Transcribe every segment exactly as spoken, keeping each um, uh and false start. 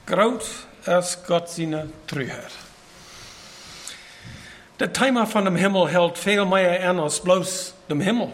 Groot ist Gott seine Treuheit. Das Thema von dem Himmel hält viel mehr an als bloß dem Himmel.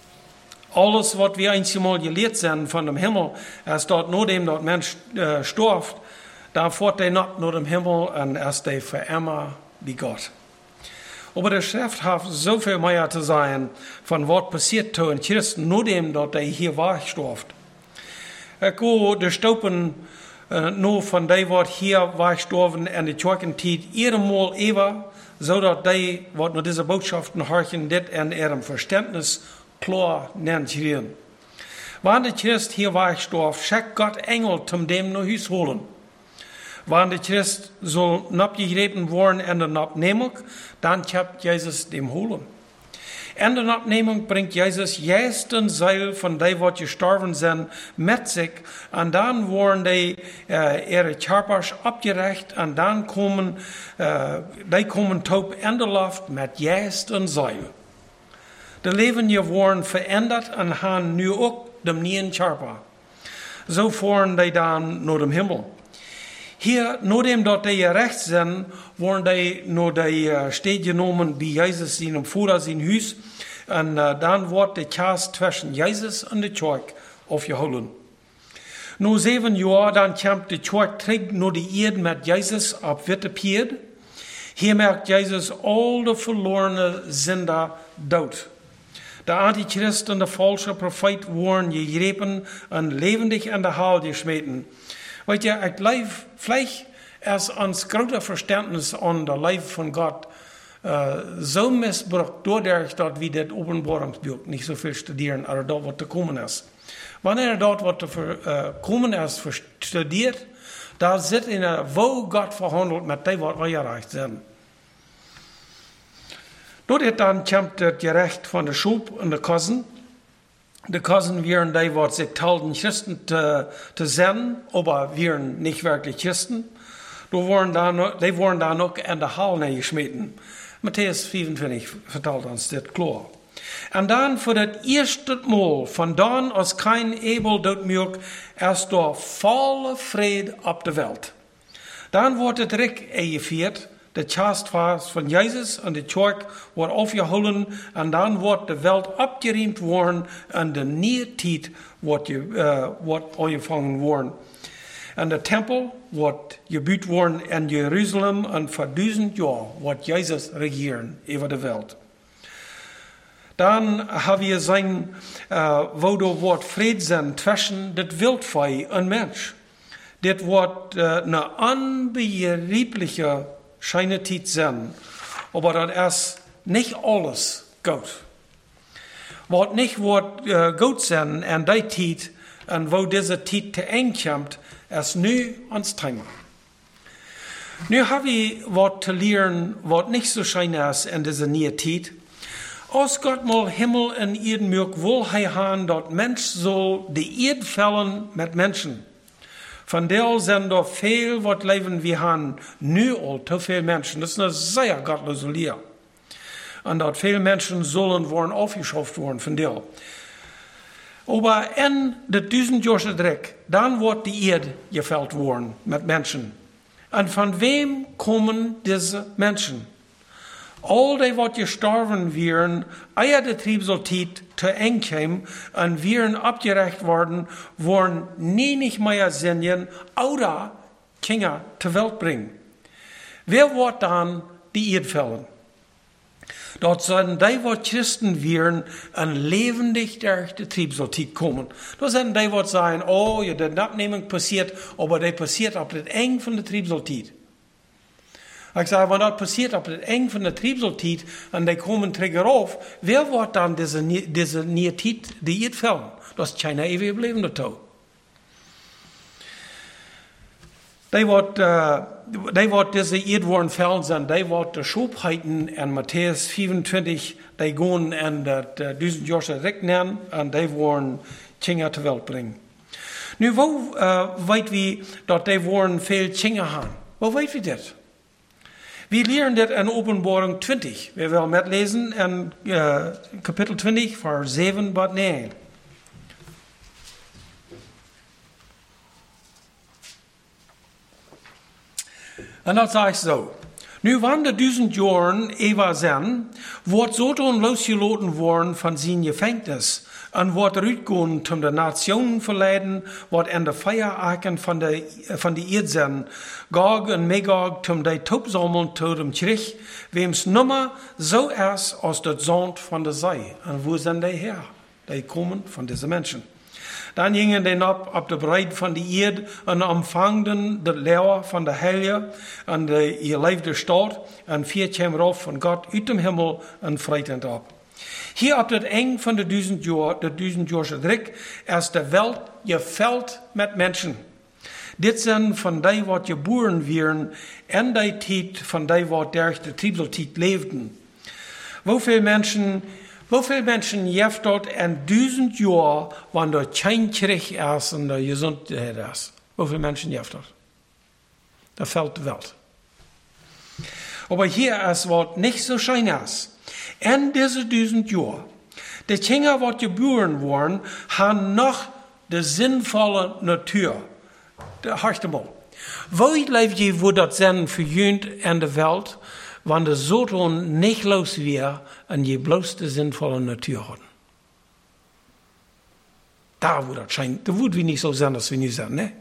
Alles, was wir einmal gelehrt sind von dem Himmel, ist dort nur dem, dort Mensch äh, stirbt, da fährt der nicht nur dem Himmel und ist der für immer wie Gott. Aber der Schrift hat so viel mehr zu sein, von was passiert zu in Christen, nur dem, dort der hier war stirbt. Ich gehe der Staupen äh, nur von dem, was hier war gestorben in der Kirchenzeit, einmal ever, so dass die, was nur diese Botschaften horchen, das in ihrem Verständnis klar nennen. Wann der Christ hier war gestorben, schickt Gott Engel, um dem nach Hause holen. Wann der Christ so abgegeben worden in der Abnehmung, dann kommt Jesus dem holen. In der Abnehmung bringt Jesus jetzt den Seil von denen, die gestorben sind, mit sich. Und dann wurden die äh, ihre Körpers abgerecht und dann kommen, äh, die kommen taub in der Luft mit jetzt den Seil. Die Leben wurden verändert und haben nu auch dem neuen Körper. So fahren die dann nach dem Himmel. Hier, nur dem, dass die gerecht sind, wurden die nur die uh, Städte genommen, bei Jesus in dem Vater, sein Haus. Und uh, dann wird die Kast zwischen Jesus und der Kirche aufgeholt. Nur sieben Jahre, dann kommt die Kirche zurück nur die Erde mit Jesus auf Wittepied. Hier merkt Jesus all die verlorenen Sünder tot. Der Antichrist und der falsche Prophet wurden gegriffen und lebendig in der Halle geschmeten. Weet je, ik leef, vielleicht ist uns großer Verständnis an der Leib von Gott äh, so missbraucht, dadurch, dass wir das Offenbarungsbuch nicht so viel studieren, aber dort, was zu kommen ist. Wenn er dort, was zu äh, kommen ist, studiert, da sitzt er, wo Gott verhandelt mit dem, was wir erreicht sind. Dort dann kommt das Gerecht von der Schub und der Kosten. Die Kosten wären die, die sich tausend Christen zu, zu sein, aber wären nicht wirklich Christen. Die wurden dann, die wurden dann auch in der Halle geschmissen. Matthäus vierundzwanzig vertelt uns das klar. Und dann für das erste Mal, von dann aus kein Ebel dort mög, erst da volle Friede auf der Welt. Dann wurde es direkt eingeführt, der Chastfast von Jesus und die Kirche wird aufgeholt und dann wird die Welt abgeräumt worden und die neue Zeit wird, äh, wird angefangen worden. Und der Tempel wird gebaut worden in Jerusalem und für tausend Jahre wird Jesus regieren über die Welt. Dann haben wir sein, äh, wo da wird Frieden sein zwischen das Wildvieh und Mensch. Das wird äh, eine unbegreifliche scheine Zeit sein, aber das ist nicht alles gut. Was nicht wird äh, gut sein an der Zeit, und wo diese Zeit zu eng kommt, ist nu ans Thema. Nu habe ich was zu lernen, was nicht so schein ist in dieser neuen Zeit. Als Gott mal Himmel und Erden mögt, will er haben, dass Mensch soll die Erde fällen mit Menschen. Von der sind da viel, was leben wir haben, nu all zu viele Menschen. Das ist eine sehr gottlose Lehre. Und dort viele Menschen sollen worden aufgeschafft worden von der. Aber in der tausendjährige Dreck, dann wird die Erde gefällt worden mit Menschen. Und von wem kommen diese Menschen? All die, die gestorben wären, eier der Triebseltit zu eng kam und wären abgerecht worden, wollen nie nicht mehr singen oder Kinder zur Welt bringen. Wer wird dann die Erde fällen? Dort sind die, die Christen wären, ein lebendig durch die Triebseltit kommen. Da sind die, die sagen, oh, ja, die Abnehmung passiert, aber die passiert auf das Eng von der Triebseltit. Ich sage, wenn das passiert auf das Eng von der Triebseltit und die kommen Träger auf, wer wird dann diese, diese Nietit, die Erde fällen? Das ist keiner ewig Leben dazu. Die wird, äh, die wird diese Erde worden fällen sein, die wird die Schubheiten in Matthäus vierundzwanzig, die gehen in das tausend Jahre Rechnen und die wollen Kinder zur Welt bringen. Nu, wo äh, weit wir, dass die wollen viel Kinder haben? Wo weit wir das? Wir lernen das in Offenbarung zwanzig. Wir wollen mitlesen in äh, Kapitel zwanzig, Vers sieben bis neun. En dat zeg ik zo. Nu, wanneer de duizend jaren Eva zijn, wordt Sodom losgelaten worden van zijn gevangenis en wordt uitgaan om de nationen verleiden, wordt in de feierarken van de, van de eerd zijn, Gog en Magog om die topzamelen tot hem terug, weems nummer zo is als het zand van de zee. En wo zijn die her? Die komen van deze mensen. Dan gingen die op op de breid van de eerd en ontvangden de leeuw van de heilige en de geleefde stad en vier kwam af van God uit de hemel en vreitend op. Hier op het eind van de duizend jaar, de duizendjarige druk, is de wereld gevuld met mensen. Dit zijn van die wat geboren werden en die tijd van die wat durch de triebeltijd leefden. Hoeveel mensen Hoeveel mensen heeft dat in duizend jaar, wanneer er geen terug is en de gezondheid is? Hoeveel mensen heeft dat? Dat valt de wereld. Maar hier is wat niet zo schijn is. In deze duizend jaar, de dingen wat geboren worden, hebben nog de zinvolle natuur. Hartje mal. Weet leef je voor dat zin verjunt in de wereld, wanneer de Sodom niet los weer en je bloos de zinvolle natuur hadden. Daar wo dat schijnt, dat wordt we niet zo zijn als we nu zijn, ne?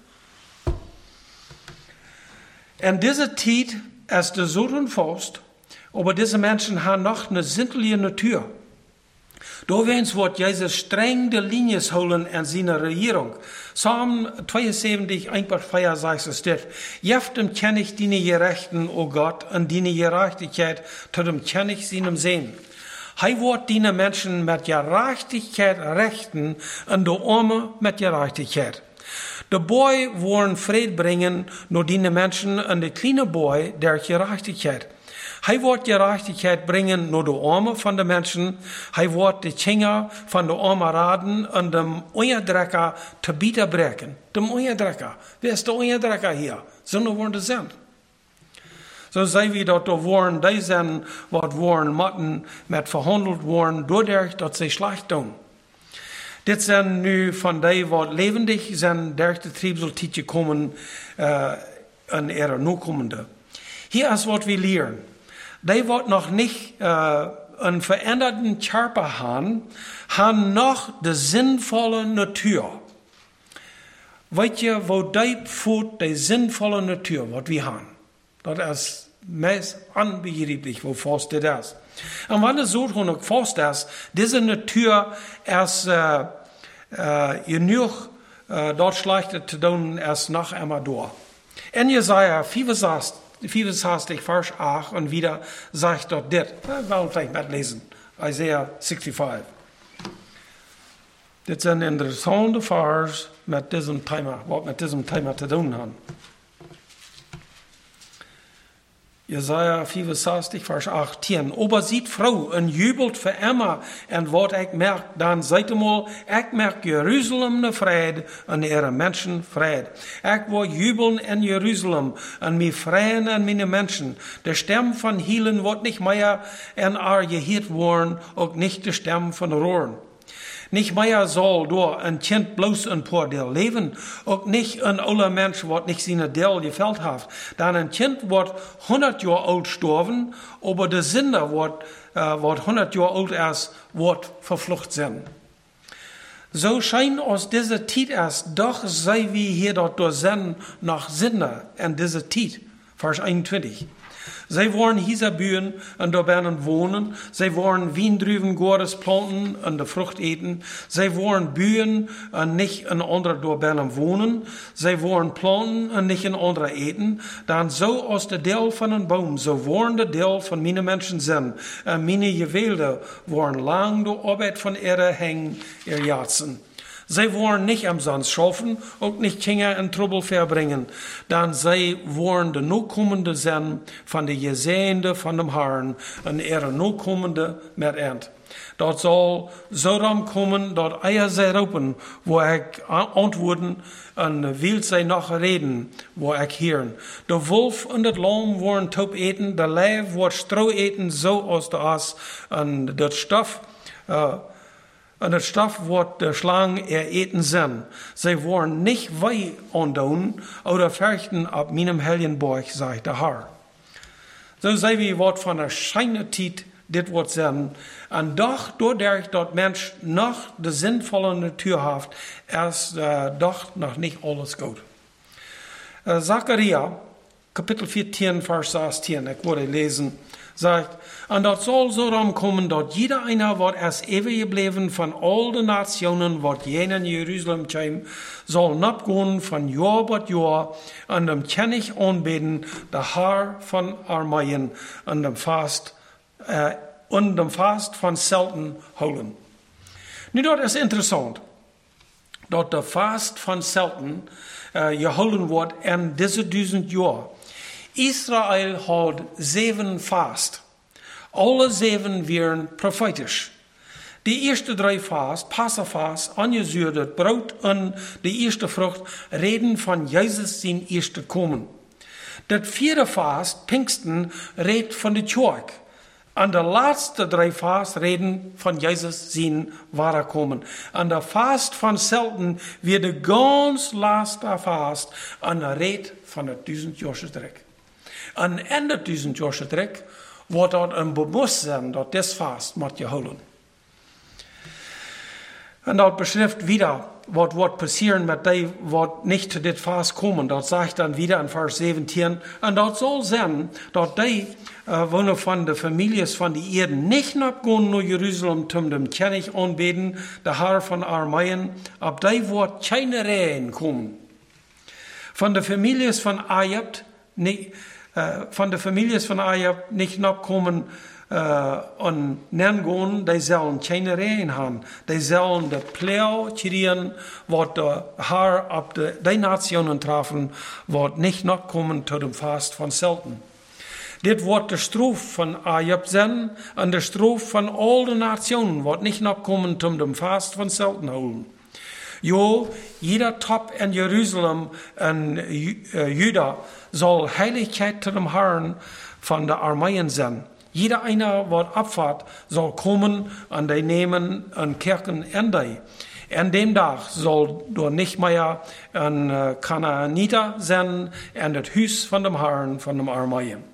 En deze tijd is de Sodom vast, maar deze mensen hebben nog een zinvolle natuur. Doorweens wordt Jezus streng de linies houden in zijn regering. Psalm tweeënzeventig, een paar vier zegt es dit. Jeftem ken ich dine gerechten, o Gott, en dine gerechtigheid, tot hem ken ich seinem sehen. Hij wordt dine mensen met gerechtigheid rechten en de armen met gerechtigheid. De boy worden vrede brengen door dine mensen en de kleine boy der gerechtigheid. Hij wordt gerechtigheid brengen naar de armen van de mensen. Hij wordt de vinger van de armen raden en de onderdrukker te bieden breken. De onderdrukker. Wie is de onderdrukker hier? Zonder worden zijn. Zo zeggen we dat er worden die zijn wat worden moeten met verhandeld worden doordat dat ze slecht doen. Dit zijn nu van die wat levendig zijn door de triebeltijd gekomen uh, en er nakomende. Hier is wat we leren. Die wat nog niet uh, een veranderde Körper hebben, hebben nog de zinvolle natuur. Weet je, wo die voelt de zinvolle natuur, wat we hebben? Dat is meest onbegrijpelijk, wo vast dit is. En wanneer zo ook vast is, deze natuur is uh, uh, genoeg uh, dat slechte te doen, is nog einmal door. En Jesaja vierenzestig, vierenzestig, vers acht, und wieder sagt dort dit. Wir wollen vielleicht mitlesen. Isaiah fünfenzestig. Das sind interessante Vers mit diesem Thema, was mit diesem Thema zu tun haben. Jesaja vierenzestig, vers achttien. Aber sieht Frau und jubelt für immer. Und wat ich merk, dann seid ihr mal, ich merk Jerusalem ne Fried und ihre Menschen Fried. Ich will jubeln in Jerusalem und mich freuen an meine Menschen. Der Stamm von Hielen wird nicht mehr in ar gehört worden, auch nicht der Stamm von Rohren. Nicht mehr soll door ein Kind bloß ein paar Deel leben, auch nicht ein aller Mensch, wat nicht seine Deel gefällt hat. Dann ein Kind wird hundert Jahre alt sterben, aber der Sünder wird, äh, wird hundert Jahre alt ist, wird verflucht sein. So scheint aus dieser Zeit erst, doch sei wie hier dort durch sind nach Sünder in dieser Zeit. Vers einundzwanzig. Zij worden hier buien en daar binnen wonen. Zij worden wiendruven goores planten en de vrucht eten. Zij worden buien en niet een andere daar binnen wonen. Zij worden planten en niet een andere eten. Dan zo als de deel van een boom, zo worden de deel van mijn mensen zijn. En mijn juwelen worden lang door arbeid van ihre hängen, ihr jatsen. Zij worden niet umsonst schaffen, ook niet Kinder in Trouble verbringen. Dan zij worden de nakomende zijn van de gezegende van de Herrn en ihre nakomende met eind. Dat zal zo dan komen dat eier zij roepen, waar ik antwoorden en wil zij nog reden, waar ik hieren. De wolf en het lam worden top eten, de lijf wordt stro eten, zo als de as en dat stof. Uh, En het straf wordt de slang er eten zijn. Zij worden niet wij aandoen, oder verchten op meinem Helgenborg, sagt de Herr. Zo zei we wat van een schijne tijd dit wordt zijn. En doch, doordat dat mens nog de zinvolle natuur heeft, is uh, doch nog niet alles goed. Uh, Zachariah, Kapitel veertien, Vers zestien, ik wilde lezen, sagt, en dat zal zo ramkomen dat jeder einer wat als eeuwig gebleven van al de nationen wat jenen in Jeruzalem kwam, zal napgaan van jaar tot jaar en dem kennig aanbeden de Herr van Armeeën en dem vast uh, en dem vast van Zelten houden. Nu dat is interessant, dat de vast van Zelten uh, gehouden wordt in deze duizend jaar. Israël had zeven vast. Alle zeven waren profetisch. De eerste drie vast, Passafast, aangezuurde brood en de eerste vrucht, reden van Jezus zijn eerste komen. Dat vierde vast, Pinksten, reed van de kerk. En de laatste drie vast reden van Jezus zijn ware komen. En de vast van Zelten weer de ganz laatste vast en de reed van het duizendjarige trek. En in dat duizendjarige trek wordt dat een bewustzijn dat dit vast moet je houden. En dat beschrijft wieder, wat wordt passieren met die wat niet te dit vast komen. Dat zegt dan wieder in vers zeventien. En dat zal zijn dat die uh, wonen van de families van die Erde niet napgaan naar Jeruzalem, om dem kennig aanbeden, de Herr van Armeeën, op die wordt keine Rehen komen. Van de families van Ajabt, niet, uh, van de families van Ajabt niet napkomen, Uh, en nengon, die zullen geen regen hebben. Die zullen de pleuw krijgen, wat de Herr op de, die nationen treffen, wat niet nog komen tot dem vast van Zelten. Dit wordt de straf van Ajabt zijn, en de straf van al de nationen, wat niet nog komen tot dem vast van Zelten houden. Jo, jeder top in Jeruzalem en uh, Juda zal heiligheid tot dem Herrn van de Armeeën zijn. Jeder einer, wat abfahrt, zal komen en die nemen een kerken in die. En dem dag zal door niet meer een uh, Kanaaniter zijn in het huis van dem Herrn van dem Armeeën.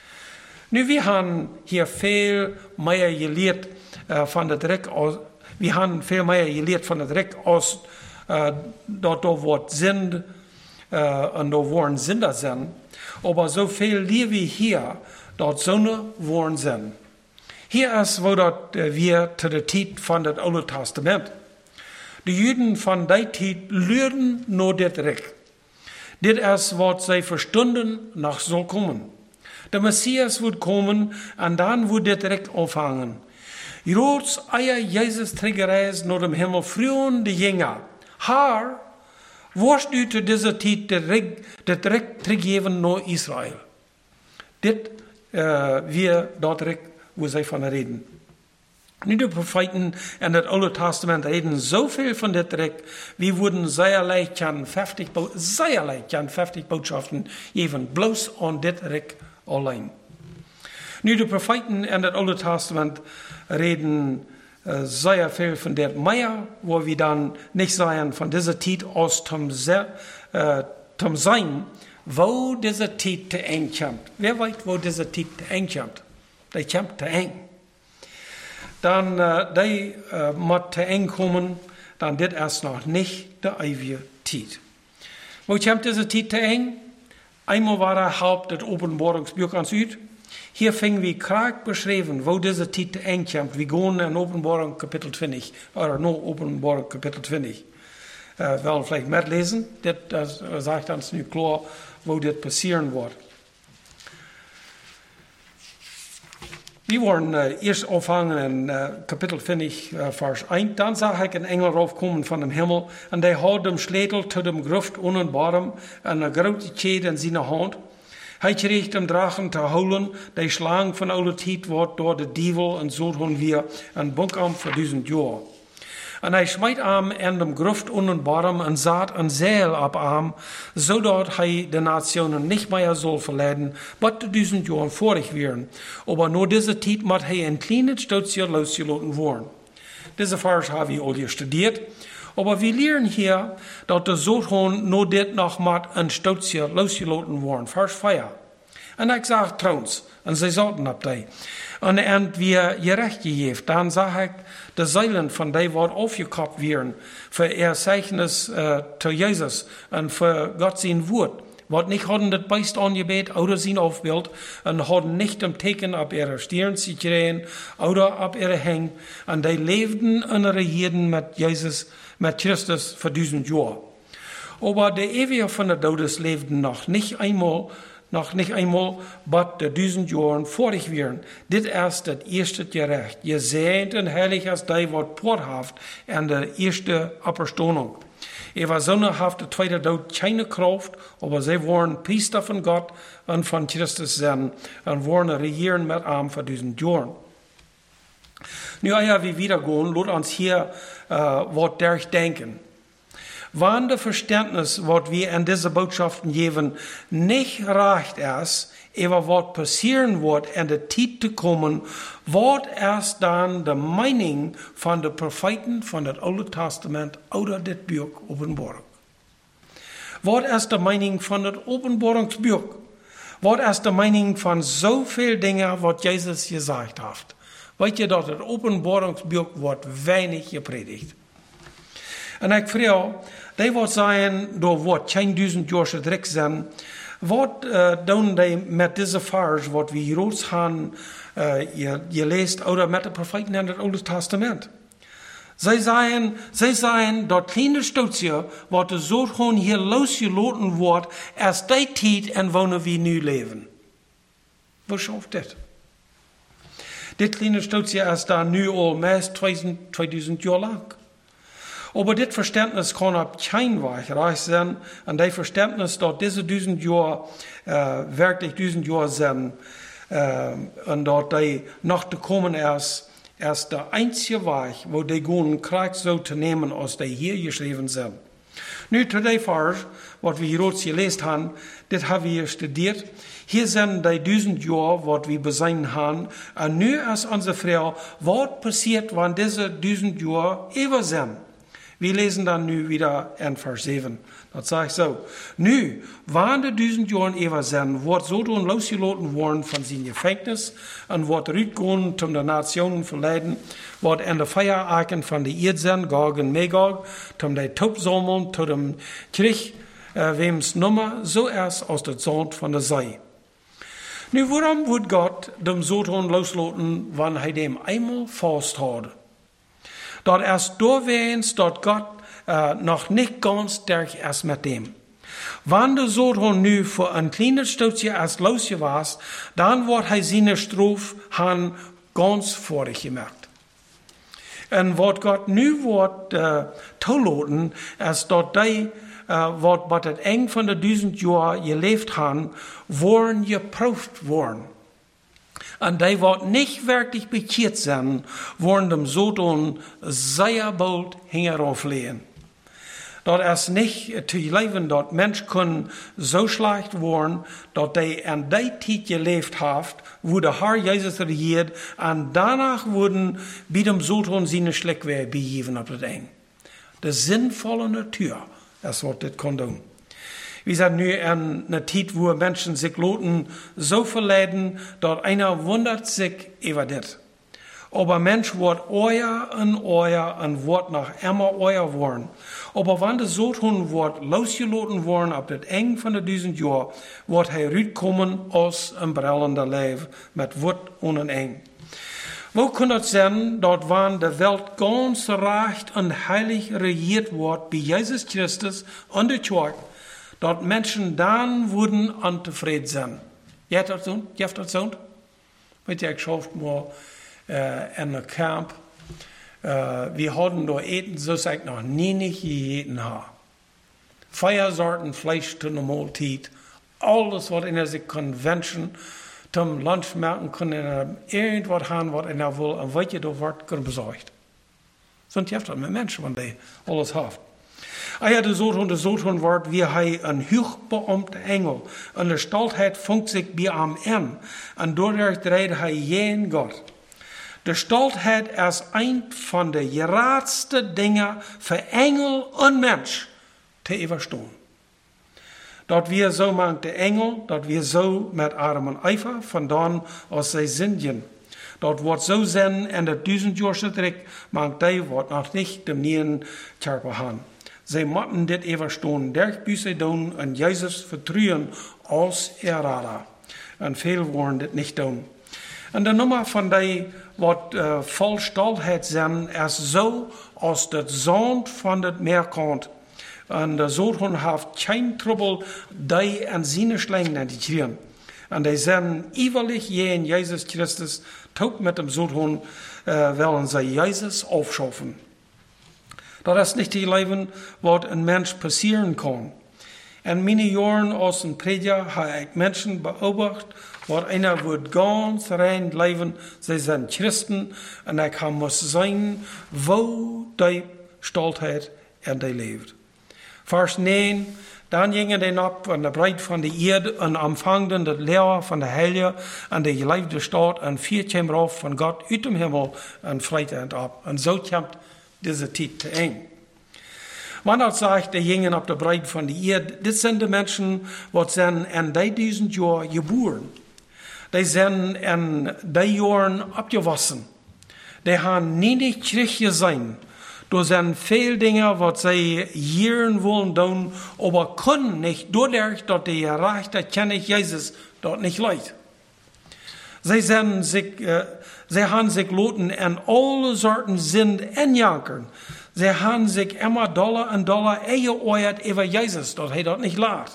Nu, we hebben hier veel meer geleerd uh, van het rek als, we hebben veel meer geleerd van het rek als uh, dat er wordt zin uh, en er worden zinder zijn. Maar zoveel leven we hier dat zonne worden zijn. Hier is waar dat uh, weer te de tijd van het Oude Testament. De Juden van die tijd leerden naar dit rek. Dit is wat zij verstonden nog zal komen. De Messias wordt komen en dan wordt dit rek ontvangen. Joods eier Jezus teruggereisd naar de hemel vroegen de jingen. Haar, worst u te deze tijd dit rek teruggeven naar Israël. Dit Uh, weer dat rek waar zij van reden. Nu de profeten in het Oude Testament reden zoveel van dit rek, wie worden zeierlei kan vijftig, zeierlei kan vijftig boodschaften geven, bloos aan dit rek alleen. Nu de profeten in het Oude Testament reden uh, zeer veel van dit meer, waar we dan niet zeggen van deze tijd als tom, uh, tom zijn, wo deze tijd te eng komt. Wer weet wo deze tijd te eng komt? Die komt te eng. Dan uh, die uh, moet te eng komen, dan dit is nog niet de eeuwige tijd. Wo komt deze tijd te eng? Einmal war er halb das Openbaringsbuch ans uit. Hier fingen we kraak beschreven, wo deze tijd te eng komt. We gaan in Openbaring Kapitel twintig, oder no Openbaring Kapitel twintig. Uh, we willen vielleicht metlezen, dit uh, zegt ons nu klaar, wo dit passieren wordt. We worden uh, eerst ontvangen in uh, Kapitel twintig, uh, vers één. Dan zag ik een engel raufkomen van de hemel en hij had de sleutel tot de gruft onder bodem en een grote kjede in zijn hand. Hij kreeg de drachen te houden, die slang van oude tijd wordt door de duivel en zo doen weer een bunkum voor duizend jaar. En hij smijt hem in de gruft onder bodem en zat een zeil op hem, zodat hij de nationen niet meer zal verleiden, wat de duizend jaar vorig waren. Maar na deze tijd moet hij een kleine stootje losgelaten worden. Diese Vers habe ich all studiert. Aber wir lernen hier, dass der Sohn nur dit noch mal ein Stotzje losgelassen worden. Vers vier. Und ich sage trouwens, und sie sollten ab die. Und en wir gerecht gegeben, dann sage ich, de Zeilen von die wordt aufgekappt werden, für ihr Zeichnis äh, zu Jesus und für Gott sein Wort. Wat nicht hadden das Beist angebet, oder sein Aufbild, und hadden nicht im Teken ab ihre Stirn gekriegt, oder ab ihre Hänge, und die lebten und regierten mit Jesus, mit Christus für tausend Jahre. Aber die Ewige von der Todes lebten noch nicht einmal, noch nicht einmal, but de duizend Jahren vorig wären. Dit erst das erste Gerecht. Je seht und heilig als die wat porthaft an der erste Apostelung. Er war sonnehaft, der zweite Tod keine Kraft, aber sie waren Priester von Gott und von Christus sein und waren regieren mit ihm für tausend Jahren. Nu ja, wie wieder gehen, lasst uns hier äh, was durchdenken. Wann das Verständnis, was wir in diese Botschaften geben, nicht reicht ist, aber was passieren wird, in der Zeit zu kommen, wird erst dann die Meinung von den Propheten von dem Alten Testament oder das Buch Offenbarung. Wird erst die Meinung von dem Offenbarungsbuch. Wird erst die Meinung von so viel Dingen, was Jesus gesagt hat. Weet je dat het Offenbarungsbuch wordt weinig gepredigt. En ik vraag, die wordt zijn, door wat geen duizend jaar gedrukt zijn, wat uh, doen die met deze vers, wat we hier gaan, uh, je, je leest, oder met de profeten in het Oude Testament. Zij zeggen, zij zeggen dat kleine stootje, wat de zo gewoon hier losgelaten wordt, als die tijd en wonen we nu leven. Wat schafft dit? Dit kleine stootje is daar nu al meest tweeduizend jaar lang. Aber dit Verständnis kann op kein Weg reich sein. Und das Verständnis, dass diese duizend Jahre äh, wirklich duizend Jahre sind äh, und dass die noch zu kommen ist, ist der einzige Weg, wo die gehen, Krieg so zu nehmen, als die hier geschrieben sind. Nu, zu dem Vers, was wir hier gelesen haben, das haben wir studiert. Hier sind die duizend Jahre, was wir besehen haben. Und nu ist unsere Frage, was passiert, wenn diese duizend Jahre über sind? Wir lesen dann nu wieder in Vers sieben. Das sage ich so. Nu, wann die duizend Jahre über sind, wird so dann losgelassen worden von seinem Gefängnis und wird rübergehen, um die Nationen verleiden, wird in der Feierarken von der Erde sind, Gog und Magog, um die Taub sammeln, zu dem Krieg, äh, wem's Nummer, so erst aus der Zone von der See. Nu, warum wird Gott dem Satan loslassen, wenn er dem einmal fast hat? Dort erst durchwähnt, dort Gott äh, noch nicht ganz durch ist mit dem. Wenn der Satan nu für ein kleines Stückchen erst losgewasst, dann wird er seine Strophe han ganz vorig gemerkt. Und was Gott nu wird äh, tolaten, ist dort die, äh, was bei das eng von der duizend Jahren gelebt haben, worden geprüft worden. Und die, die nicht wirklich bekehrt sind, wollen dem Satan sehr bald herauflegen. Dort ist nicht zu leben, dort Menschen können so schlecht werden, dass die in der Zeit gelebt haben, wo der Herr Jesus regiert, und danach wurden bei dem Satan seine Schläge begeben auf das Eng. Die sinnvolle Natur, das wird das kann tun. Wir sind nu in einer Zeit, wo Menschen sich loten so verleiden, dass einer wundert sich über das. Aber Mensch wird euer und euer und wird noch immer euer worden. Aber wenn das Satan wird losgelassen worden ab das Eng von der duizend Jahr, wird er rauskommen aus einem brillenden Leben mit Wort und Eng. Wo kann das sein, dort wann die Welt ganz recht und heilig regiert wird, bei Jesus Christus und der Kirche, dort Menschen dann wurden unzufrieden sein. Jeft dat zo? Jeft dat zo? Weet je, ik schafft mal äh, in einem Camp. Äh, wir hatten da eten, so ich noch nie nicht gegeten habe. Feiersorten Fleisch zu einer Mahlzeit. Alles, was in der Convention zum Lunch merken können, irgendwas haben, was in der will, und was je da wird, können besorgt. So jeft dat mit Menschen, wenn die alles haben. Ah ja, de Satan, de Satan wordt wie hij een hoogbeamte engel. En de stoltheid vangt zich bij hem in. En doordat dreigt hij geen God. De Stoltheit ist ein von den geradsten Dingen für Engel und Mensch zu überstehen. Dort wir so mangt der Engel, dort wir so mit Arm und Eifer von dort aus sie Sindien. Dort wird so sein, in der tausend Jahre zurück, mangt die wird noch nicht dem Nien Körper haben. Sie mochten dit überstehen, durch Büsse tun und Jesus vertrauen als Errader. Und viel wollen das nicht tun. Und die Nummer von die, wat uh, voll Stoltheit sind, ist so, als der Sohn von dem Meer kommt. Und der Sohn hat kein Trouble, die an seine Schlangen zu kriegen. Und die sind ewig je in Jesus Christus, tot mit dem Sohn, äh, wollen sie Jesus aufschaffen. Das ist nicht die Leben, was ein Mensch passieren kann. In meinen Jahren als ein Prediger habe ich Menschen beobachtet, was einer wird ganz rein leben, sie sind Christen, und ich muss sein, wo die Stoltheit in die lebt. Vers neun, dann gingen die ab an der Breite von der Erde und empfangten das Lehrer von der Heilige an der geliebte Stadt und vier kämen rauf von Gott aus dem Himmel und freiten ab. Und so kommt diese Zeit zu eng. Man hat gesagt, die gingen ab der Breite von der Erde, das sind die Menschen, die sind in diesen Jahren geboren. Die sind in den Jahren abgewaschen. Die haben nie nicht Kirche sein. Da sind viele Dinge, was sie hier wollen tun, aber können nicht, dadurch, dass die erreichte kenne ich Jesus dort nicht leid. Sie, sind sich, äh, sie haben sich loten in alle Sorten sind injankern. Sie haben sich immer Dollar und Dollar eingeeuert über Jesus, dort er dort nicht leid.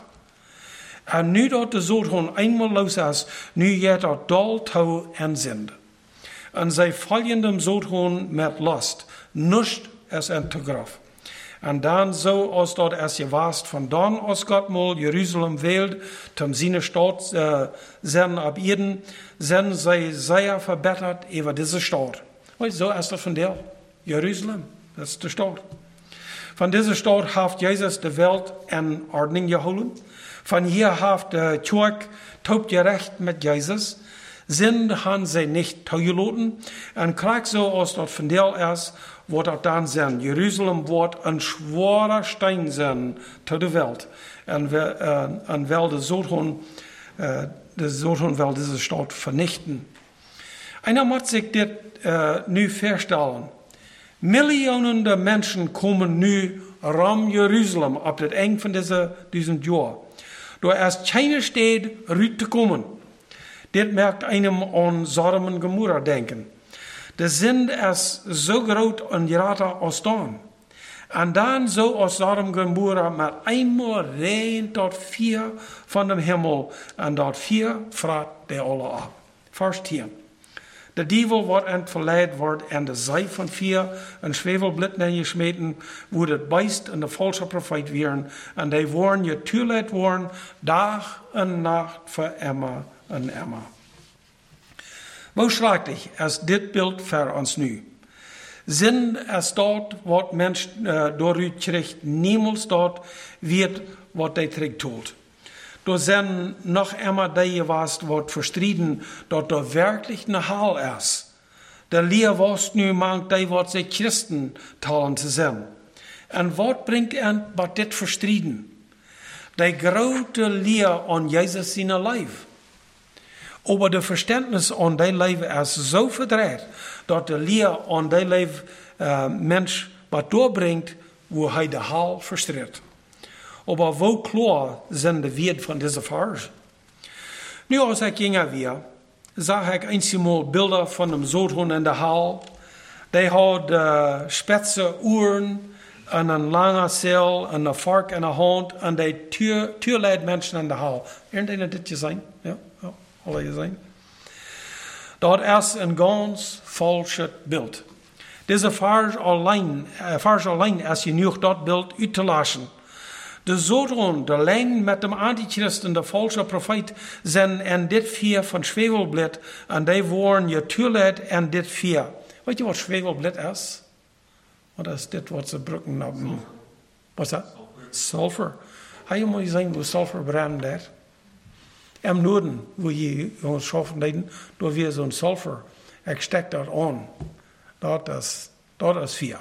Und nu dat de zoon einmal los is, nu geht er doll tau en sind. Und sie folgen dem Zoon mit Lust, nicht es entgegraf. Und dann so, als dort es gewast, von dann aus Gott mal Jerusalem wählt, zum seine Stadt äh, sind ab Eden, sind sie sehr verbessert über diese Stadt. Weißt, so ist das von der Jerusalem, das ist die Stadt. Von dieser Stadt hat Jesus die Welt in Ordnung geholt. Von hier hat der Kirche taubgerecht mit Jesus. Sind haben sie nicht teugelassen. Und krieg so, als das von der ist, wird das dann sein. Jerusalem wird ein schwerer Stein sein zu der Welt. Und, wir, äh, und will der Sohn, äh, der Sohn will diese Stadt vernichten. Einer muss sich das äh, nu vorstellen. Millionen der Menschen kommen nu rum Jerusalem ab das Ende von dieser, diesem Jahr. Da ist keine Stadt rüt zu kommen. Das merkt einem an Sodom und Gomorra denken. Die sind es so groß und gerade als dann. Und dann so aus Sodom und Gomorra mit einmal rein dort vier von dem Himmel und dort vier frat der alle ab. Vers zehn. Der Dievel wordt en verleid wordt en de zij van vier een schwevelblit naar je smeten, wo het beest en de falsche profeet wären, en die worden je toeleid worden, dag en nacht voor immer en immer. Wo schrecklich ist dit Bild für uns nu? Sind es dort, wat Mensch äh, doorut kriegt, niemals dort wird, wat die trägt tut. Da sind noch immer die gewesen, wat verstriden, dort da wirklich eine Hall ist. Der Lehr was nu mangt, die wat sich Christen talen zu sein. Und wat bringt er, wat dit verstriden? Die große Lehr an Jesus seine Leib. Aber das Verständnis an die Leib ist so verdreht, dass der Lehr an die Leib äh, Mensch was durchbringt, wo er die Hall verstritt. Aber wo klar sind die Werte von dieser Vers? Nu, als ich ging weer, zag ich einmal Bilder von einem Sohn in der Hall. Die hat äh, spitze Uhren und ein langer Seil und eine Vork in der Hand und die Tür, Türleit Menschen in der Hall. Irgendeiner dit gesehen? Ja, ja, alle gesehen. Dort ist ein ganz falsches Bild. Diese Vers allein, äh, Vers allein ist genug, das Bild auszulassen. De Zoon, de lijn met de antichristen, de falsche profeet, zijn en dit vier van Schwefelblit. En die worden je toeleid en dit vier. Weet je wat Schwefelblit is? Wat is dit wat ze brukken hebben? Wat is dat? Sulfur. Ga je maar zien hoe sulfur brandt dat? Im Norden, wo je ons schaffen leiden, daar weer zo'n sulfur. Ik stek dat aan. Dat is, dat is vier.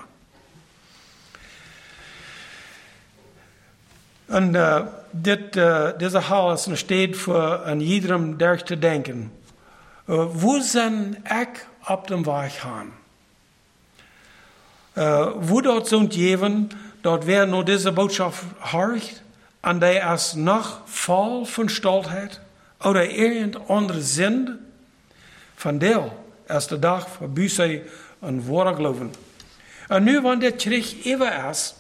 En uh, dit, uh, deze haal is een steed voor een iedereen der te denken. Uh, wo zijn ik op de weg gaan? Uh, wo dat zo'n geven, dat wer nur deze boodschap hoort, en die is nog vol van stoltheid, oder irgendeine andere zin, van deel is de dag voor buiten en ware geloven. En nu, wanneer dit terug even is,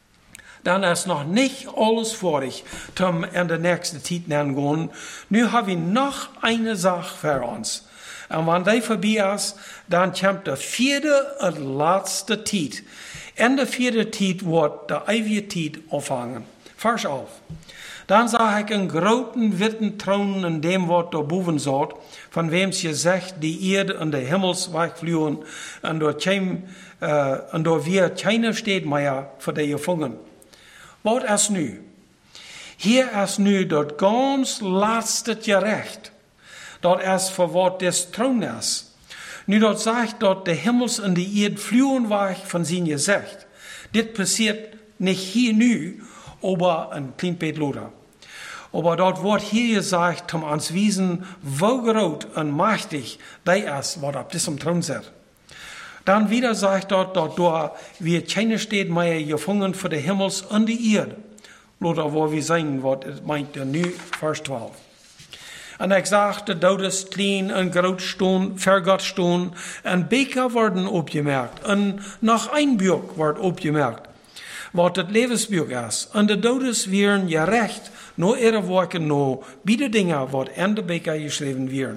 dan is nog niet alles vorig, om in de nächste tijd te gaan. Nu hebben we nog een zaak voor ons. En wanneer die voorbij is, dan komt de vierde en laatste tijd. In de vierde tijd wordt de eeuwige tijd opvangen. Vers elf. Dan zag ik een grote witte troon in dem wat daarboven zat, van wem je zegt, die Erde en de hemels wegvlogen, en door, kein, uh, en door wie keine steed meer voor de gevangen. Wat is nu? Hier is nu dat ganz laatste gerecht. Dat is voor wat des troon is. Nu dat zegt dat de hemels en de Erde vlogen weg van zijn gezicht. Dit passiert niet hier nu, aber een klein beetje later. Aber dat wordt hier gezegd om ons wijzen, wo groot en machtig die is wat op diesem troon zit. Dan wieder zegt dat dat door wie keine steed meer gevangen voor de hemels en de Erde. Later waar we zijn, wat het meint nu, vers twaalf. En ik zag de dodes klein en groot staan, vergat staan, en beker worden opgemerkt, en nog een buik wordt opgemerkt, wat het levensbuik is. En de dodes werden gerecht, no ihre werken, no beide dingen wat in de beker geschreven werden.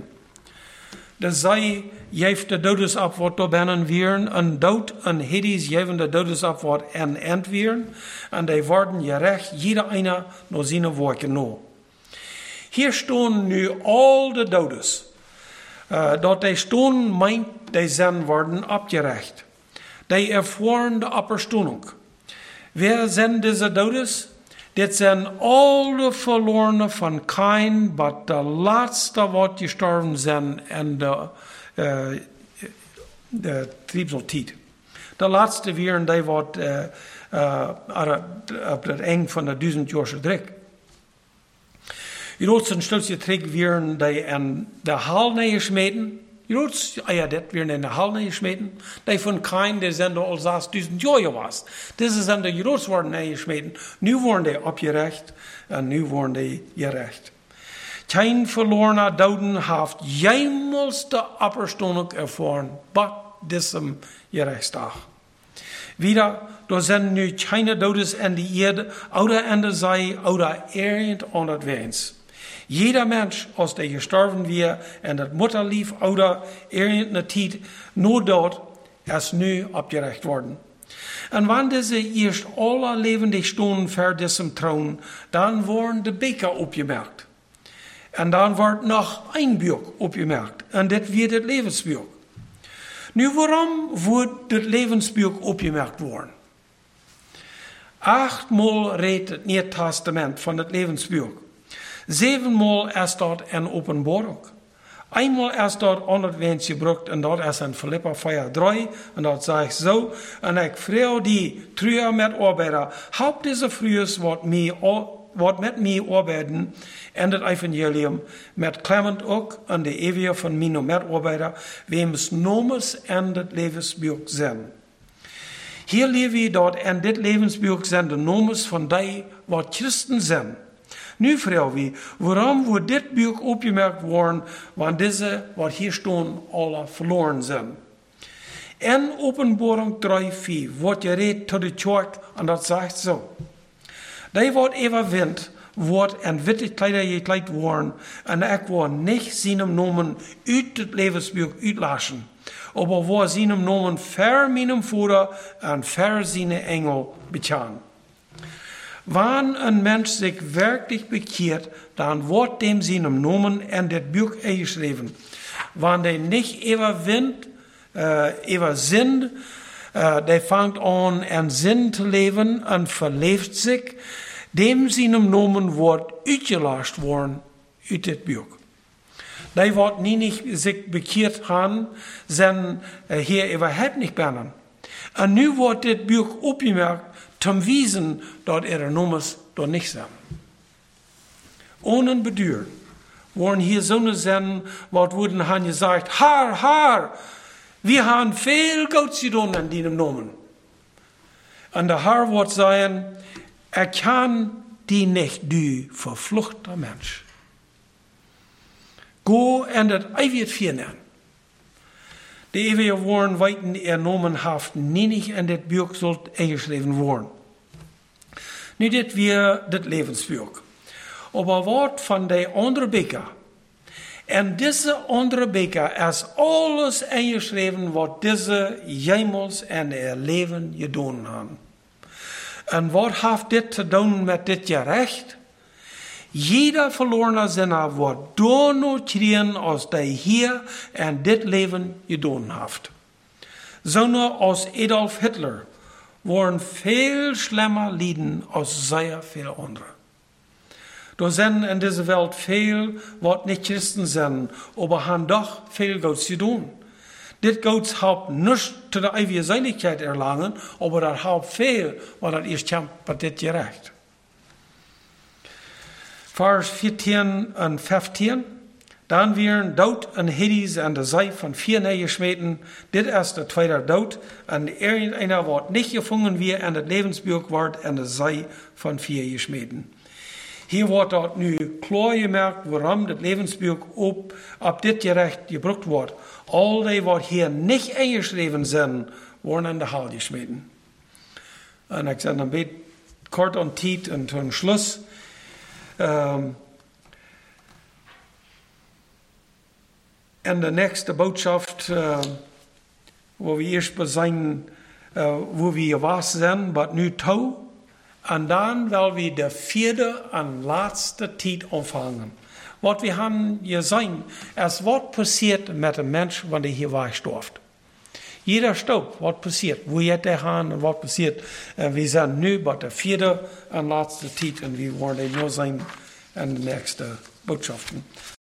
De zij geeft de dodes op wat door binnen wieren, en dood en Hades geven de dodes op wat en end wieren, en die worden gerecht, jeder einer no zijn werken no. Hier staan nu al de dodes. Uh, dat die staan meint, die zijn worden opgerecht. Die ervoeren de opperstonding. Wer zijn deze dodes? Dit zijn al de verlorenen van Kain, wat de laatste wat gestorven zijn in de, uh, de triebseltijd. De laatste wieren die wat uh, uh, op het eind van de duizendjarige druk. Je een stukje terug wieren die in de hal neergesmeten. Je doet, ah ja, dat weer in de hal neergesmeten. Die van Kain, die zijn er al zesduizend jaar was. Deze zijn de Joods worden neergesmeten. Nu worden die opgerecht en nu worden die gerecht. Geen verloren doden heeft jemals de opperstonding ervaren, but diesem gerechtsdag. Wieder, er zijn nu keine dodes in de Erde, oder in de zee, oder irgend onder wens. Jeder Mensch, als der gestorben wäre, en dat Mutterlief oder irgendeine Tijd, nur dort, ist nu abgerecht worden. Und wenn diese erst alle lebendig stunden vor diesem Thron, dann wurden die Beker opgemerkt. Und dann wird noch ein Buch opgemerkt. Und das wird das Lebensbuch. Nu, waarom wordt das Lebensbuch opgemerkt worden? Achtmal redt het Nieuwe Testament van het Lebensbuch. Zevenmal is dat een openbaring. Einmal is dat onderwijs gebruikt en dat is in Philippa vier drie. En dat zegt zo. En ik vraag die truer met arbeiden. Houdt deze vrouwen wat, mee, wat met mij arbeiden in het evangelium. Met Clement ook en de eeuwige van mijn medarbeider. Weems nomes in het levensbuch zijn. Hier lezen we dat in dit levensbuch zijn de nomes van die wat christen zijn. Nu vragen we, waarom wordt dit buch opgemerkt worden, want deze wat hier staan alle verloren zijn. In Openbaring drie vier wordt gereed tot de kerk en dat zegt zo. Die wat overwint, wordt in witte kleider gekleid worden en ik wil niet zijn nomen uit het levensbuch uitlassen. Aber wo zijn nomen ver mijn vader en ver zijn engel betjan. Wanneer een mens zich werkelijk bekeert, dan wordt dem zijn nomen in dit buch geschreven. Wanneer hij niet overwint, uh, overzint, uh, die vangt aan in zin te leven en verleeft zich, dem zijn nomen wordt uitgelast worden uit dit buch. Die, wat nie nicht sich bekehrt haben, sind äh, hier überhaupt nicht bernen. Und nu wordt dit Buch opgemerkt, zum Wiesen, dat ihre Nummers dort nicht sind. Ohne Bedür waren hier so sein, wat wurden han gesagt, Haar, Haar, wir haben viel Gutes getan an diesem Namen. Und der Herr wird sagen, er kann die nicht, du verfluchter Mensch. Go en dat ewig vieren. Die ewige woorden weiten er nomen haft, nie nicht in dit Buch sollt eingeschrieben worden. Nu dit weer dit levensbuch. Aber wat van de andere Bücher. En deze andere Bücher is alles eingeschrieben, wat deze jemals in ihr Leben gedaan haben. En wat heeft dit te doen met dit gerecht? Jeder verlorene Sinner wordt doornotieren als hij hier in dit leven gedaan heeft. Zonen als Adolf Hitler waren veel schlimmer lijden als zeer veel anderen. Er zijn in deze Welt veel wat niet Christen zijn, aber han doch veel Goeds gedaan. Dit Goeds helpt niet tot de eeuwige Seiligkeit erlangen, aber dat helpt veel, want dat is kämpft dit gerecht. Vers vierzehn en vijftien. Dan weer dood en Hades aan de zij van vier neergesmeten. Dit is de tweede dood. En irgendeiner wordt niet gevangen weer en het levensbuch wordt aan de zij van vier gesmeten. Hier wordt dat nu klaar gemerkt waarom het levensbuch op, op dit gerecht gebruikt wordt. Al die wat hier niet ingeschreven zijn, worden in de hel gesmeten. En ik zeg een beetje kort aan tijd en ten Schluss. Um, en de nächste Botschaft, uh, wo wir erst zijn, uh, wo wir gewesen zijn, maar nu toe. En dan wil we de vierde en laatste tijd ontvangen. Wat we hebben gezien, is wat passiert met een mens wanneer hij hier gestorven. Jeder stirbt, wat passiert, wo je te gaan en wat passiert. En we zijn nu bij de vierde en laatste tijd en we worden nu zijn in de nächste Botschaften.